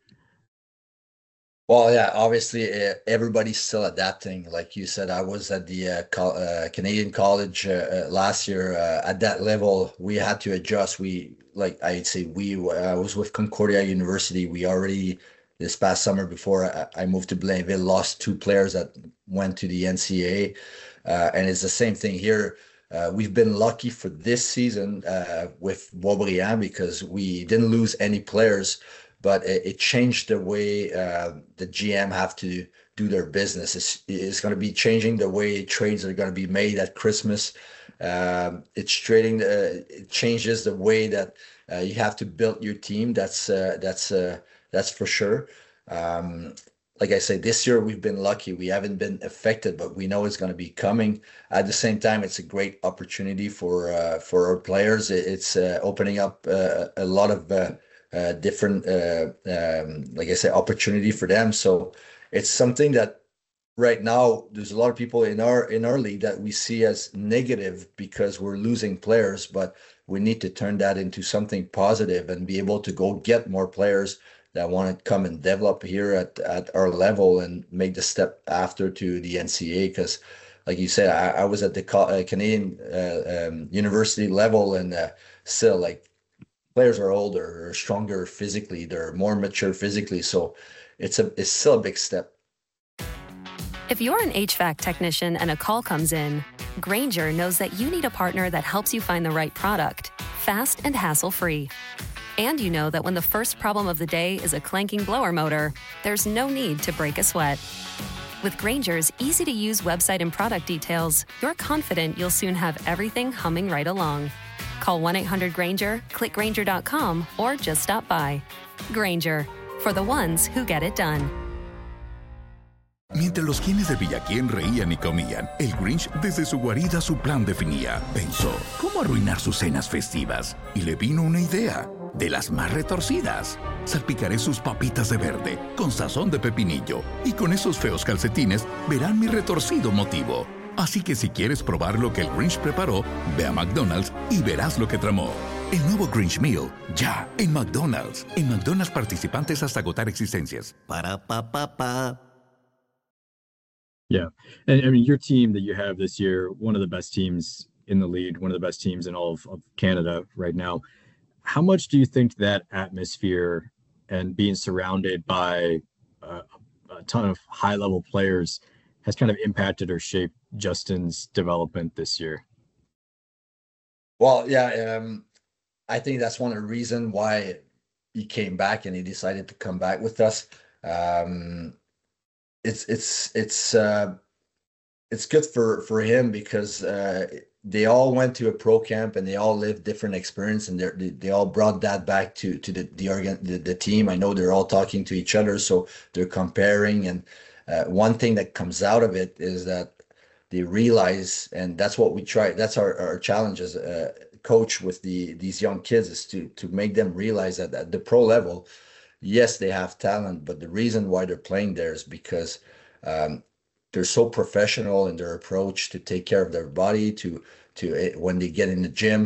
Well, yeah, obviously uh, everybody's still adapting. Like you said, I was at the uh, co uh, Canadian college uh, uh, last year. Uh, at that level, we had to adjust. We, like I'd say, we. I was with Concordia University. We already this past summer, before I, I moved to Blainville, lost two players that went to the N C A A, uh, and it's the same thing here. Uh, we've been lucky for this season uh, with Boisbriand because we didn't lose any players. But it, it changed the way uh, the G M have to do their business. It's, it's going to be changing the way trades are going to be made at Christmas. Um, it's trading. Uh, it changes the way that uh, you have to build your team. That's uh, that's uh, that's for sure. Um, like I say, this year we've been lucky. We haven't been affected, but we know it's going to be coming. At the same time, it's a great opportunity for uh, for our players. It's uh, opening up uh, a lot of uh, Uh, different, uh, um, like I said, opportunity for them. So it's something that right now there's a lot of people in our in our league that we see as negative because we're losing players, but we need to turn that into something positive and be able to go get more players that want to come and develop here at at our level and make the step after to the N C A A. Because, like you said, I, I was at the uh, Canadian uh, um, university level, and uh, still like. Players are older, or stronger physically, they're more mature physically, so it's a it's still a big step. If you're an H V A C technician and a call comes in, Grainger knows that you need a partner that helps you find the right product, fast and hassle-free. And you know that when the first problem of the day is a clanking blower motor, there's no need to break a sweat. With Grainger's easy-to-use website and product details, you're confident you'll soon have everything humming right along. Call one eight hundred Grainger, click Grainger dot com, or just stop by. Grainger, for the ones who get it done. Mientras los quienes de Villaquién reían y comían, el Grinch desde su guarida su plan definía. Pensó, ¿cómo arruinar sus cenas festivas? Y le vino una idea, de las más retorcidas. Salpicaré sus papitas de verde, con sazón de pepinillo, y con esos feos calcetines verán mi retorcido motivo. Así que si quieres probar lo que el Grinch preparó, ve a McDonald's y verás lo que tramó. El nuevo Grinch Meal, ya en McDonald's. En McDonald's participantes hasta agotar existencias. Para pa pa pa. Yeah, and I mean, your team that you have this year, one of the best teams in the league, one of the best teams in all of, of Canada right now. How much do you think that atmosphere and being surrounded by uh, a ton of high-level players has kind of impacted or shaped Justin's development this year? Well, yeah, um, I think that's one of the reasons why he came back and he decided to come back with us. Um, it's it's it's uh, it's good for for him because uh, they all went to a pro camp and they all lived different experience, and they they all brought that back to to the the, organ, the the team. I know they're all talking to each other, so they're comparing. And uh, one thing that comes out of it is that they realize, and that's what we try. That's our our challenge as a coach with the these young kids, is to to make them realize that at the pro level, yes, they have talent, but the reason why they're playing there is because um, they're so professional in their approach to take care of their body. To to when they get in the gym,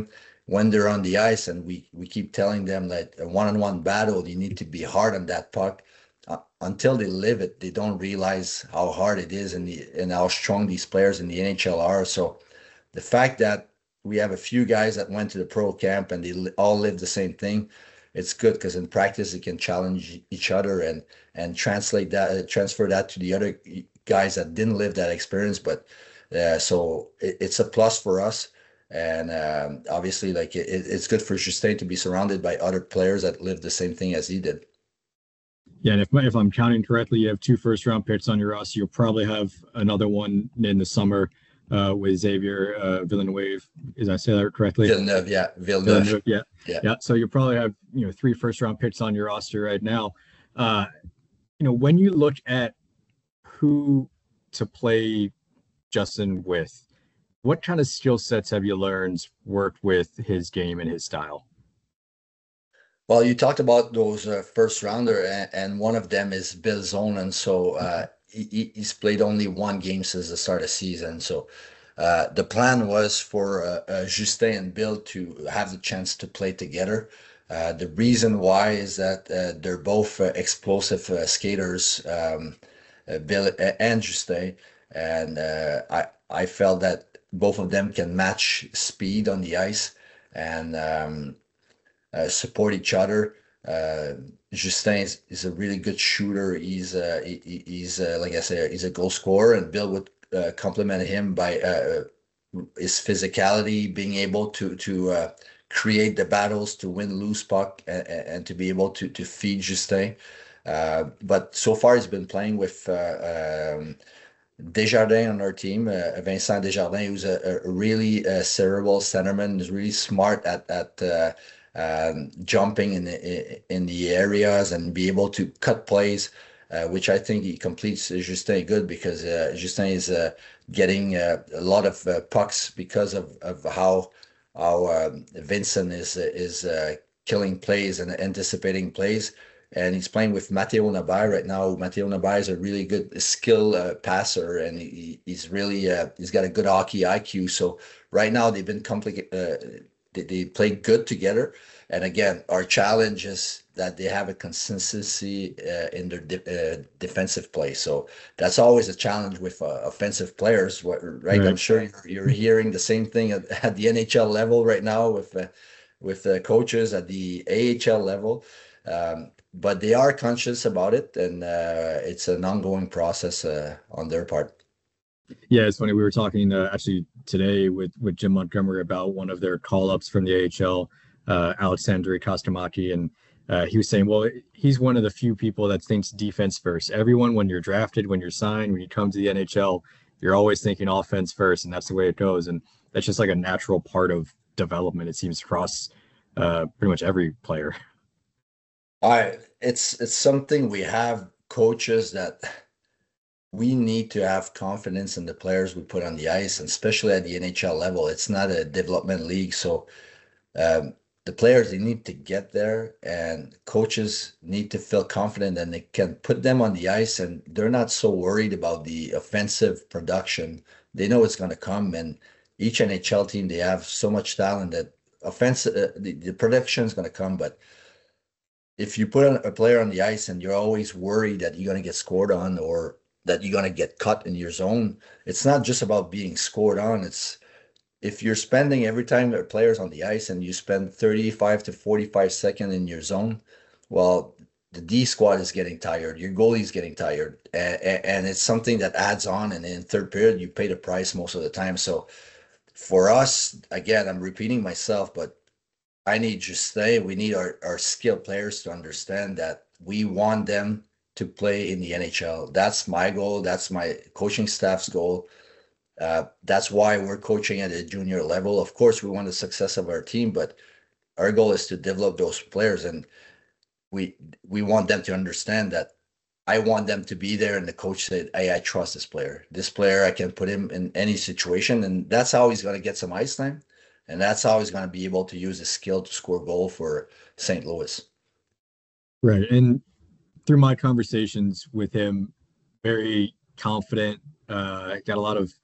when they're on the ice, and we we keep telling them that a one-on-one battle, you need to be hard on that puck. Uh, until they live it, they don't realize how hard it is and the and how strong these players in the N H L are. So the fact that we have a few guys that went to the pro camp and they li- all live the same thing, it's good because in practice they can challenge each other and and translate that, uh, transfer that to the other guys that didn't live that experience. But uh, so it, it's a plus for us. And um, obviously, like it, it's good for Justin to be surrounded by other players that live the same thing as he did. Yeah, and if if I'm counting correctly, you have two first round picks on your roster. You'll probably have another one in the summer uh, with Xavier uh, Villeneuve. Is I say that correctly? Villeneuve, yeah, Villeneuve. Villeneuve, yeah, yeah, yeah. So you probably have you know three first round picks on your roster right now. Uh, you know, when you look at who to play Justin with, what kind of skill sets have you learned worked with his game and his style? Well, you talked about those uh, first rounder, and, and one of them is Bill Zonen. So uh, he, he's played only one game since the start of season. So uh, the plan was for uh, uh, Justin and Bill to have the chance to play together. Uh, the reason why is that uh, they're both uh, explosive uh, skaters, um, uh, Bill and Justin, and uh, I I felt that both of them can match speed on the ice and um, uh, support each other. Uh, Justin is, is a really good shooter. He's uh, he, he's uh, like I said, he's a goal scorer, and Bill would uh, compliment him by uh, his physicality, being able to to uh, create the battles, to win loose puck, and, and to be able to to feed Justin. Uh, but so far, he's been playing with Uh, um, Desjardins on our team, uh, Vincent Desjardins, who's a, a really uh, cerebral centerman, is really smart at at uh, um, jumping in the in the areas and be able to cut plays, uh, which I think he completes Justin good because uh, Justin is uh, getting uh, a lot of uh, pucks because of of how how um, Vincent is is uh, killing plays and anticipating plays. And he's playing with Matteo Nabai right now. Matteo Nabai is a really good skill uh, passer, and he, he's really uh, he's got a good hockey I Q. So right now they've been complicated. Uh, they, they play good together. And again, our challenge is that they have a consistency uh, in their de- uh, defensive play. So that's always a challenge with uh, offensive players, right? right? I'm sure you're, you're hearing the same thing at, at the N H L level right now with uh, with uh, coaches at the A H L level. Um, but they are conscious about it, and uh, it's an ongoing process uh, on their part. Yeah, it's funny. We were talking uh, actually today with, with Jim Montgomery about one of their call-ups from the A H L, uh, Alexandre Kostomaki, and uh, he was saying, well, he's one of the few people that thinks defense first. Everyone, when you're drafted, when you're signed, when you come to the N H L, you're always thinking offense first, and that's the way it goes. And that's just like a natural part of development, it seems, across uh, pretty much every player. I it's it's something we have coaches that we need to have confidence in the players we put on the ice, and especially at the N H L level. It's not a development league, so um, the players, they need to get there, and coaches need to feel confident and they can put them on the ice, and they're not so worried about the offensive production. They know it's going to come, and each N H L team, they have so much talent that offense uh, the, the production is going to come, but if you put a player on the ice and you're always worried that you're going to get scored on or that you're going to get cut in your zone, it's not just about being scored on. It's if you're spending every time a player's on the ice and you spend thirty-five to forty-five seconds in your zone, well, the D squad is getting tired. Your goalie's getting tired. And, and it's something that adds on. And in third period, you pay the price most of the time. So for us, again, I'm repeating myself, but I need Justin. We need our, our skilled players to understand that we want them to play in the N H L. That's my goal. That's my coaching staff's goal. Uh, that's why we're coaching at a junior level. Of course, we want the success of our team, but our goal is to develop those players, and we we want them to understand that I want them to be there, and the coach said, hey, I trust this player. This player, I can put him in any situation, and that's how he's going to get some ice time. And that's how he's going to be able to use his skill to score goal for Saint Louis. Right. And through my conversations with him, very confident, uh, got a lot of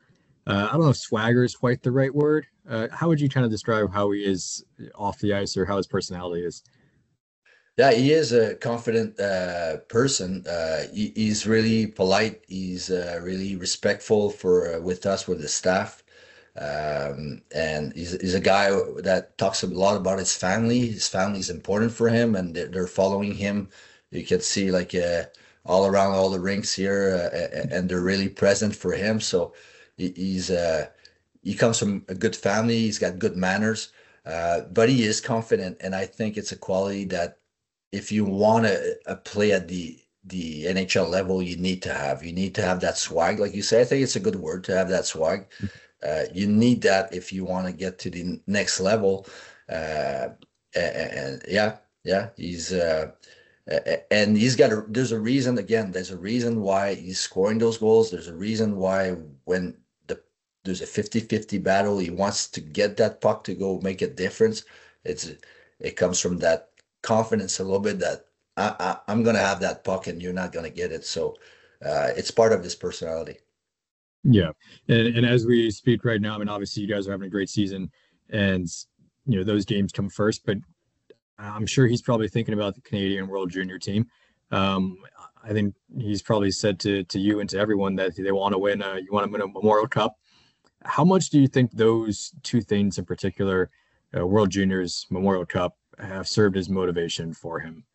Uh, I don't know if swagger is quite the right word. Uh, how would you kind of describe how he is off the ice or how his personality is? Yeah, he is a confident uh, person. Uh, he, he's really polite. He's uh, really respectful for uh, with us, with the staff, um, and he's, he's a guy that talks a lot about his family. His family is important for him, and they're, they're following him. You can see like uh, all around all the rinks here, uh, and they're really present for him. So he, he's uh, he comes from a good family. He's got good manners, uh, but he is confident, and I think it's a quality that if you want to uh, play at the the N H L level, you need to have. You need to have that swag, like you say. I think it's a good word to have that swag. Uh, you need that if you want to get to the next level. Uh, and, and yeah, yeah, he's uh, and he's got a. There's a reason. Again, there's a reason why he's scoring those goals. There's a reason why when the there's a fifty-fifty battle, he wants to get that puck to go make a difference. It's it comes from that confidence a little bit that I, I, I'm going to have that puck and you're not going to get it. So uh, it's part of his personality. Yeah. And, and as we speak right now, I mean, obviously you guys are having a great season and, you know, those games come first, but I'm sure he's probably thinking about the Canadian World Junior team. Um, I think he's probably said to, to you and to everyone that they want to win a, you want to win a Memorial Cup. How much do you think those two things in particular, uh, World Juniors, Memorial Cup, have served as motivation for him?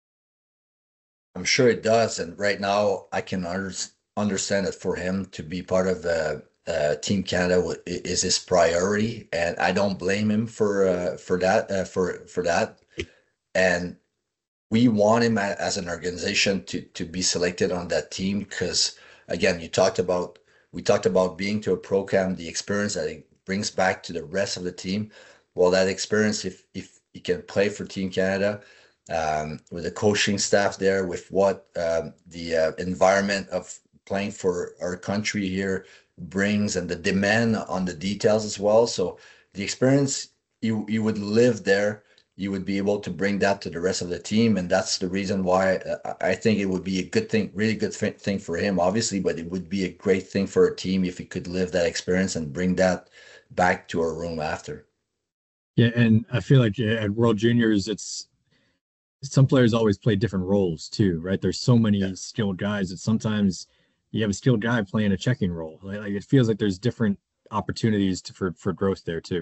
I'm sure it does. And right now I can under, understand it for him to be part of uh, uh, Team Canada is his priority. And I don't blame him for, uh, for that, uh, for, for that. And we want him as an organization to, to be selected on that team. Cause again, you talked about, we talked about being to a pro cam, the experience that it brings back to the rest of the team. Well, that experience, if, if, he can play for Team Canada um, with the coaching staff there, with what um, the uh, environment of playing for our country here brings and the demand on the details as well. So the experience, you, you would live there, you would be able to bring that to the rest of the team. And that's the reason why uh, I think it would be a good thing, really good thing for him, obviously, but it would be a great thing for a team if he could live that experience and bring that back to our room after. Yeah, and I feel like at World Juniors, it's some players always play different roles too, right? There's so many yeah. skilled guys that sometimes you have a skilled guy playing a checking role. Like, like it feels like there's different opportunities to, for for growth there too.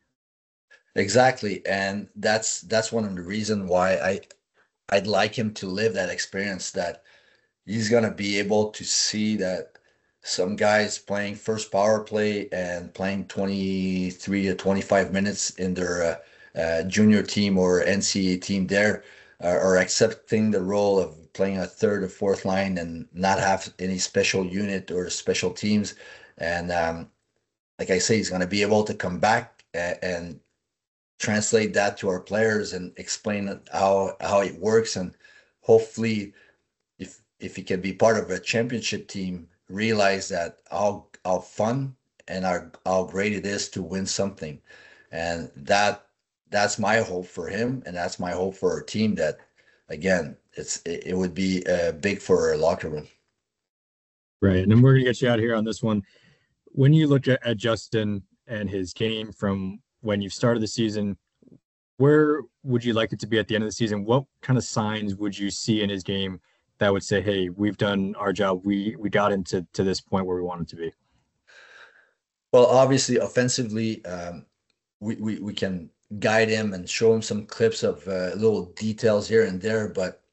Exactly, and that's that's one of the reasons why I I'd like him to live that experience. That he's gonna be able to see that some guys playing first power play and playing twenty-three to twenty-five minutes in their uh, uh, junior team or N C A A team there uh, are accepting the role of playing a third or fourth line and not have any special unit or special teams. And um, like I say, he's going to be able to come back and, and translate that to our players and explain how, how it works. And hopefully if, if he can be part of a championship team, realize that how how fun and how, how great it is to win something. And that that's my hope for him, and that's my hope for our team, that again it's it, it would be uh, big for our locker room. Right. And then we're gonna get you out here on this one. When you look at, at Justin and his game from when you started the season, where would you like it to be at the end of the season? What kind of signs would you see in his game that would say, hey, we've done our job. We we got him to, to this point where we want him to be? Well, obviously, offensively, um, we, we, we can guide him and show him some clips of uh, little details here and there, but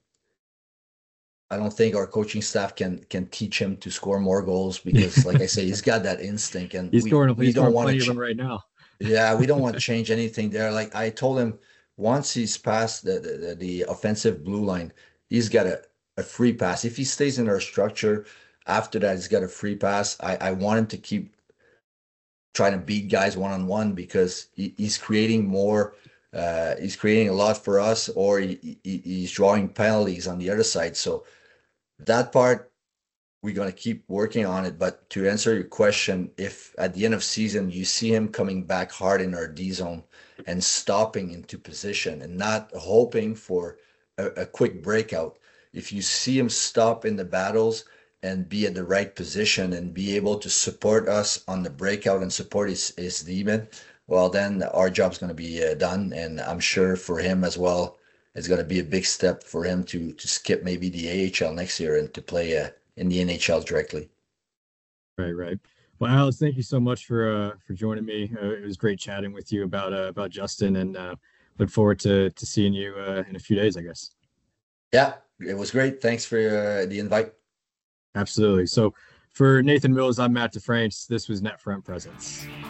I don't think our coaching staff can can teach him to score more goals because, like I say, he's got that instinct, and he's we, scoring, we he's don't want to ch- them right now. Yeah, we don't want to change anything there. Like I told him, once he's past the the, the offensive blue line, he's got a a free pass. If he stays in our structure, after that, he's got a free pass. I, I want him to keep trying to beat guys one-on-one because he, he's creating more. Uh, he's creating a lot for us, or he, he, he's drawing penalties on the other side. So that part, we're going to keep working on it. But to answer your question, if at the end of season, you see him coming back hard in our D zone and stopping into position and not hoping for a, a quick breakout, if you see him stop in the battles and be at the right position and be able to support us on the breakout and support his, his demon, well, then our job's going to be uh, done. And I'm sure for him as well, it's going to be a big step for him to to skip maybe the A H L next year and to play uh, in the N H L directly. Right, right. Well, Alex, thank you so much for uh, for joining me. Uh, it was great chatting with you about uh, about Justin, and uh, look forward to to seeing you uh, in a few days, I guess. Yeah, it was great. Thanks for uh, the invite. Absolutely. So for Nathan Mills, I'm Matt DeFrance. This was NetFront Presence.